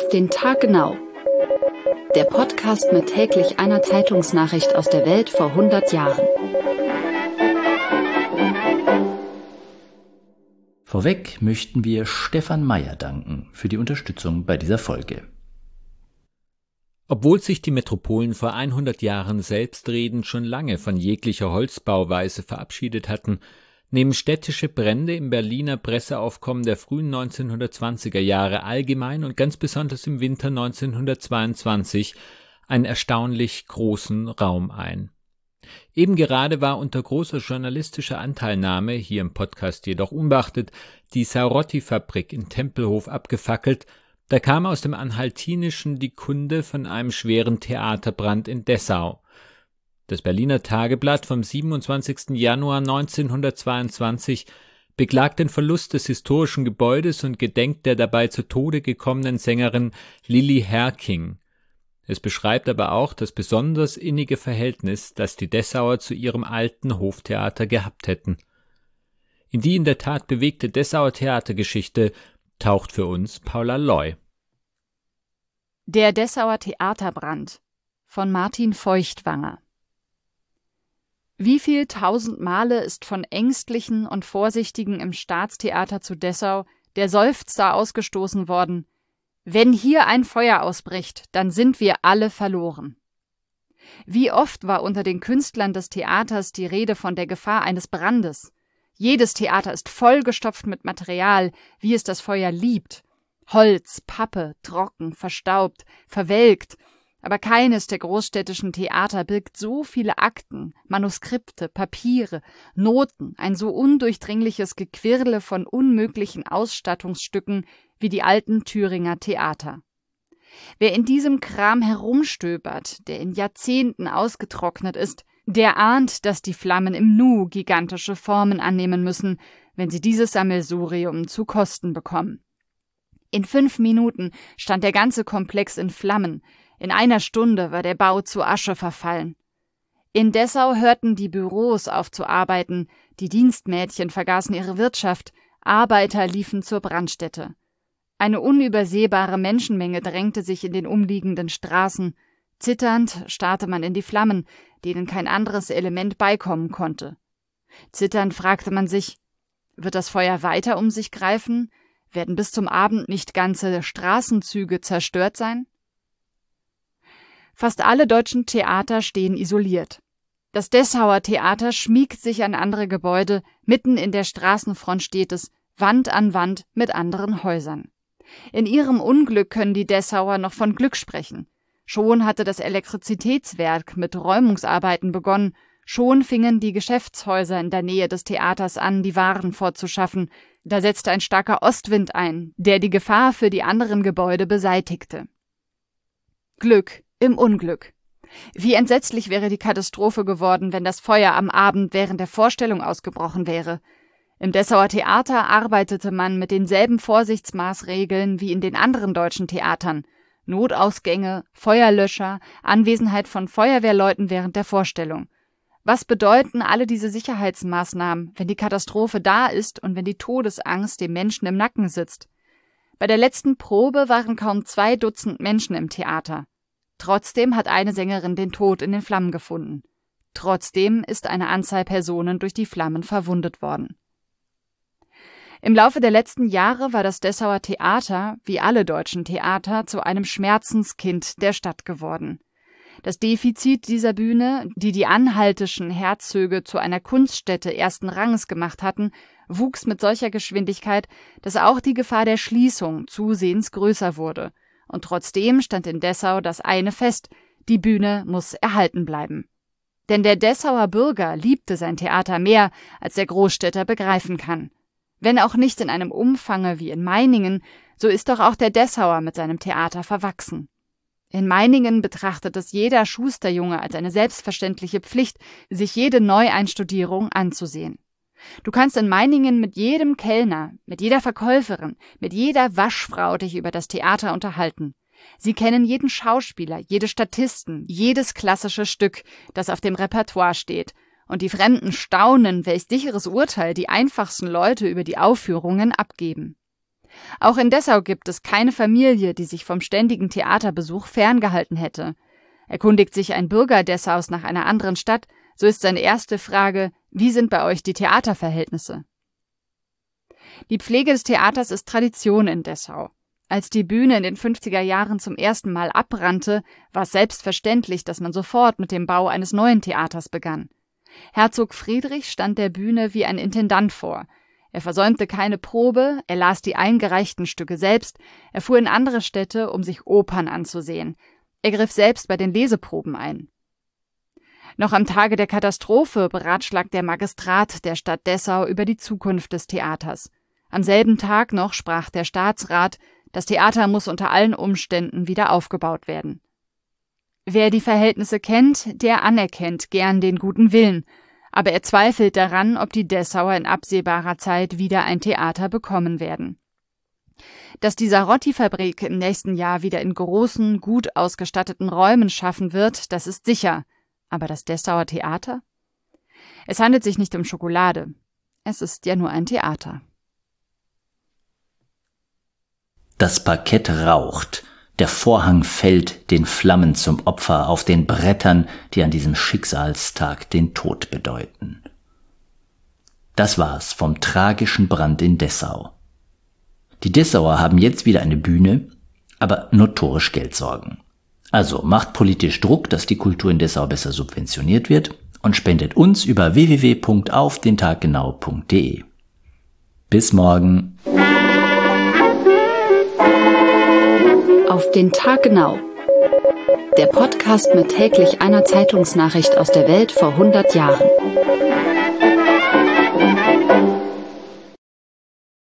den Tag genau. Der Podcast mit täglich einer Zeitungsnachricht aus der Welt vor 100 Jahren. Vorweg möchten wir Stefan Meyer danken für die Unterstützung bei dieser Folge. Obwohl sich die Metropolen vor 100 Jahren selbstredend schon lange von jeglicher Holzbauweise verabschiedet hatten, nehmen städtische Brände im Berliner Presseaufkommen der frühen 1920er Jahre allgemein und ganz besonders im Winter 1922 einen erstaunlich großen Raum ein. Eben gerade war unter großer journalistischer Anteilnahme, hier im Podcast jedoch unbeachtet, die Saurotti-Fabrik in Tempelhof abgefackelt. Da kam aus dem Anhaltinischen die Kunde von einem schweren Theaterbrand in Dessau. Das Berliner Tageblatt vom 27. Januar 1922 beklagt den Verlust des historischen Gebäudes und gedenkt der dabei zu Tode gekommenen Sängerin Lilli Herking. Es beschreibt aber auch das besonders innige Verhältnis, das die Dessauer zu ihrem alten Hoftheater gehabt hätten. In die in der Tat bewegte Dessauer Theatergeschichte taucht für uns Paula Loy. Der Dessauer Theaterbrand von Martin Feuchtwanger. Wie viel 1000 Male ist von Ängstlichen und Vorsichtigen im Staatstheater zu Dessau der Seufzer ausgestoßen worden: Wenn hier ein Feuer ausbricht, dann sind wir alle verloren. Wie oft war unter den Künstlern des Theaters die Rede von der Gefahr eines Brandes. Jedes Theater ist vollgestopft mit Material, wie es das Feuer liebt. Holz, Pappe, trocken, verstaubt, verwelkt. Aber keines der großstädtischen Theater birgt so viele Akten, Manuskripte, Papiere, Noten, ein so undurchdringliches Gequirle von unmöglichen Ausstattungsstücken wie die alten Thüringer Theater. Wer in diesem Kram herumstöbert, der in Jahrzehnten ausgetrocknet ist, der ahnt, dass die Flammen im Nu gigantische Formen annehmen müssen, wenn sie dieses Sammelsurium zu kosten bekommen. In 5 Minuten stand der ganze Komplex in Flammen. In einer Stunde war der Bau zu Asche verfallen. In Dessau hörten die Büros auf zu arbeiten, die Dienstmädchen vergaßen ihre Wirtschaft, Arbeiter liefen zur Brandstätte. Eine unübersehbare Menschenmenge drängte sich in den umliegenden Straßen. Zitternd starrte man in die Flammen, denen kein anderes Element beikommen konnte. Zitternd fragte man sich: Wird das Feuer weiter um sich greifen? Werden bis zum Abend nicht ganze Straßenzüge zerstört sein? Fast alle deutschen Theater stehen isoliert. Das Dessauer Theater schmiegt sich an andere Gebäude, mitten in der Straßenfront steht es, Wand an Wand mit anderen Häusern. In ihrem Unglück können die Dessauer noch von Glück sprechen. Schon hatte das Elektrizitätswerk mit Räumungsarbeiten begonnen, schon fingen die Geschäftshäuser in der Nähe des Theaters an, die Waren fortzuschaffen. Da setzte ein starker Ostwind ein, der die Gefahr für die anderen Gebäude beseitigte. Glück im Unglück. Wie entsetzlich wäre die Katastrophe geworden, wenn das Feuer am Abend während der Vorstellung ausgebrochen wäre. Im Dessauer Theater arbeitete man mit denselben Vorsichtsmaßregeln wie in den anderen deutschen Theatern. Notausgänge, Feuerlöscher, Anwesenheit von Feuerwehrleuten während der Vorstellung. Was bedeuten alle diese Sicherheitsmaßnahmen, wenn die Katastrophe da ist und wenn die Todesangst dem Menschen im Nacken sitzt? Bei der letzten Probe waren kaum 2 Dutzend Menschen im Theater. Trotzdem hat eine Sängerin den Tod in den Flammen gefunden. Trotzdem ist eine Anzahl Personen durch die Flammen verwundet worden. Im Laufe der letzten Jahre war das Dessauer Theater, wie alle deutschen Theater, zu einem Schmerzenskind der Stadt geworden. Das Defizit dieser Bühne, die die anhaltischen Herzöge zu einer Kunststätte ersten Ranges gemacht hatten, wuchs mit solcher Geschwindigkeit, dass auch die Gefahr der Schließung zusehends größer wurde. Und trotzdem stand in Dessau das eine fest: Die Bühne muss erhalten bleiben. Denn der Dessauer Bürger liebte sein Theater mehr, als der Großstädter begreifen kann. Wenn auch nicht in einem Umfange wie in Meiningen, so ist doch auch der Dessauer mit seinem Theater verwachsen. In Meiningen betrachtet es jeder Schusterjunge als eine selbstverständliche Pflicht, sich jede Neueinstudierung anzusehen. Du kannst in Meiningen mit jedem Kellner, mit jeder Verkäuferin, mit jeder Waschfrau dich über das Theater unterhalten. Sie kennen jeden Schauspieler, jede Statisten, jedes klassische Stück, das auf dem Repertoire steht, und die Fremden staunen, welch sicheres Urteil die einfachsten Leute über die Aufführungen abgeben. Auch in Dessau gibt es keine Familie, die sich vom ständigen Theaterbesuch ferngehalten hätte. Erkundigt sich ein Bürger Dessaus nach einer anderen Stadt, so ist seine erste Frage: Wie sind bei euch die Theaterverhältnisse? Die Pflege des Theaters ist Tradition in Dessau. Als die Bühne in den 50er Jahren zum ersten Mal abbrannte, war es selbstverständlich, dass man sofort mit dem Bau eines neuen Theaters begann. Herzog Friedrich stand der Bühne wie ein Intendant vor. Er versäumte keine Probe, er las die eingereichten Stücke selbst, er fuhr in andere Städte, um sich Opern anzusehen. Er griff selbst bei den Leseproben ein. Noch am Tage der Katastrophe beratschlagt der Magistrat der Stadt Dessau über die Zukunft des Theaters. Am selben Tag noch sprach der Staatsrat: Das Theater muss unter allen Umständen wieder aufgebaut werden. Wer die Verhältnisse kennt, der anerkennt gern den guten Willen, aber er zweifelt daran, ob die Dessauer in absehbarer Zeit wieder ein Theater bekommen werden. Dass die Sarotti-Fabrik im nächsten Jahr wieder in großen, gut ausgestatteten Räumen schaffen wird, das ist sicher. Aber das Dessauer Theater? Es handelt sich nicht um Schokolade. Es ist ja nur ein Theater. Das Parkett raucht, der Vorhang fällt den Flammen zum Opfer auf den Brettern, die an diesem Schicksalstag den Tod bedeuten. Das war's vom tragischen Brand in Dessau. Die Dessauer haben jetzt wieder eine Bühne, aber notorisch Geldsorgen. Also macht politisch Druck, dass die Kultur in Dessau besser subventioniert wird und spendet uns über www.aufdentaggenau.de. Bis morgen. Auf den Tag genau. Der Podcast mit täglich einer Zeitungsnachricht aus der Welt vor 100 Jahren.